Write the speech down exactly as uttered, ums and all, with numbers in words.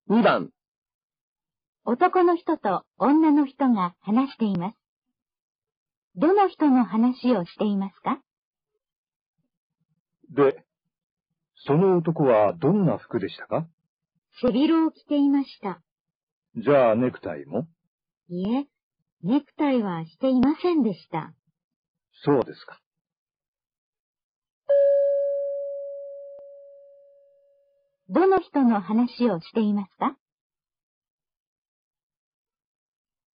にばん。 男の人と女の人が話しています。どの人の話をしていますか？ で、その男はどんな服でしたか？ 背広を着ていました。 じゃあネクタイも？ いえ、ネクタイはしていませんでした。 そうですか。 どの人の話をしていますか？